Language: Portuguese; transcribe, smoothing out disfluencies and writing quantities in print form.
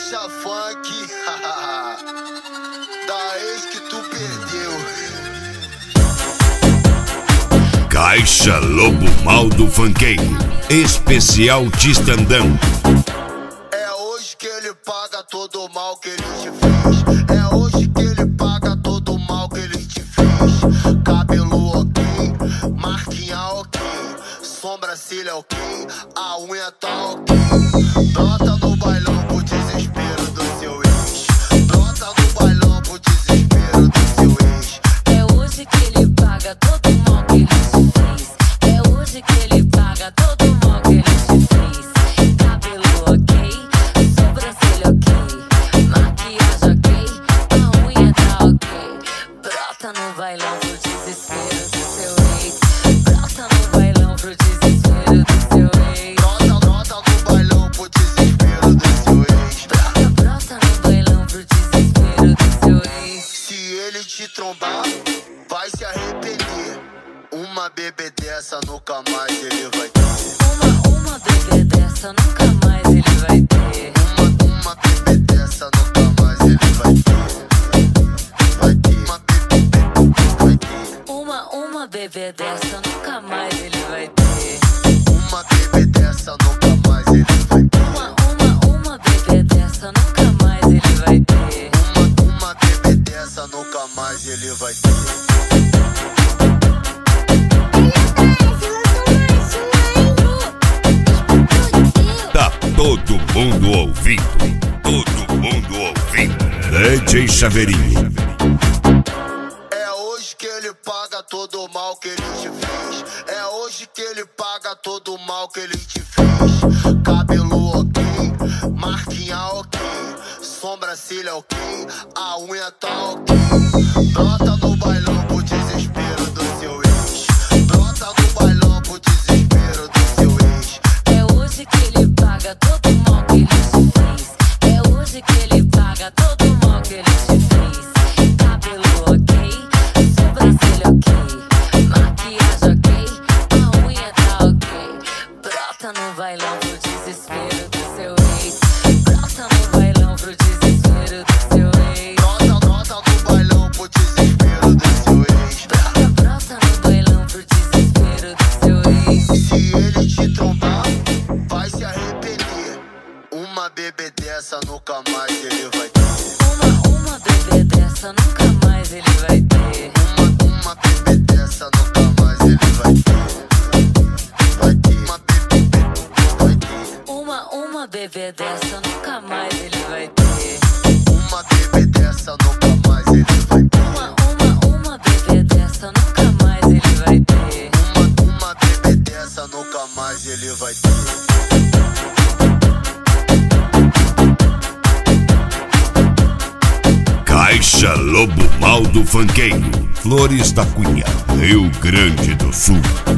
Caixa funk, da ex que tu perdeu. Caixa Lobo Mal do Funkeiro, especial Tistandão. É hoje que ele paga todo o mal que ele te fez. É hoje que ele paga todo o mal que ele te fez. Cabelo ok, marquinha ok, sobrancelha ok, a unha tá ok. Brota no bailão pro desespero do seu ex. Brota no bailão pro desespero do seu ex. É hoje que ele paga todo o mal que ele te fez. É hoje que ele paga todo o mal que ele te fez. Cabelo ok, sobrancelha ok, maquiagem ok, a unha tá ok. Brota no bailão pro desespero do seu ex. Brota no bailão pro desespero do seu ex. Brota no bailão pro desespero do seu ex. Brota no bailão pro desespero do seu ex. Se ele te trombar, vai se arrepender. Uma bebê dessa nunca mais ele vai ter. Uma bebê dessa nunca mais ele vai ter. Uma bebê dessa nunca mais ele vai ter. Vai ter. Uma bebê vai ter. Uma bebê dessa nunca mais ele vai ter. Uma bebê dessa nunca mais ele vai ter. Uma bebê dessa nunca mais ele vai ter. Uma bebê dessa nunca mais ele vai ter. Tá todo mundo ouvindo, todo mundo ouvindo. DJ Chaveirinho. É hoje que ele paga todo o mal que ele te fez. É hoje que ele paga todo o mal que ele te fez. Cabelo ok, marquinha ok, sobrancelha ok, a unha tá ok. Brota no bailão pro desespero do seu ex. Brota no bailão pro desespero do seu ex. É hoje que ele paga todo o mal que ele te fez. É hoje que ele paga todo o mal que ele te fez. Cabelo ok, sobrancelha ok, maquiagem ok, a unha tá ok. Brota no bailão pro desespero do seu ex. Brota no bailão pro desespero do seu ex. Brota no bailão pro desespero do seu ex. Brota no bailão pro desespero do seu ex. Se ele te trombar, vai se arrepender. Uma bebê dessa nunca mais ele vai ter. Uma bebê dessa nunca mais ele vai ter. Uma bebê dessa nunca mais ele vai ter. Vai ter. Uma bebê vai ter. Uma bebê dessa nunca mais ele vai ter. Uma bebê dessa nunca mais ele vai ter. Uma bebê dessa nunca mais ele vai ter. Uma bebê dessa nunca mais ele vai ter. Caixa Lobo Mal do Funkeiro, Flores da Cunha, Rio Grande do Sul.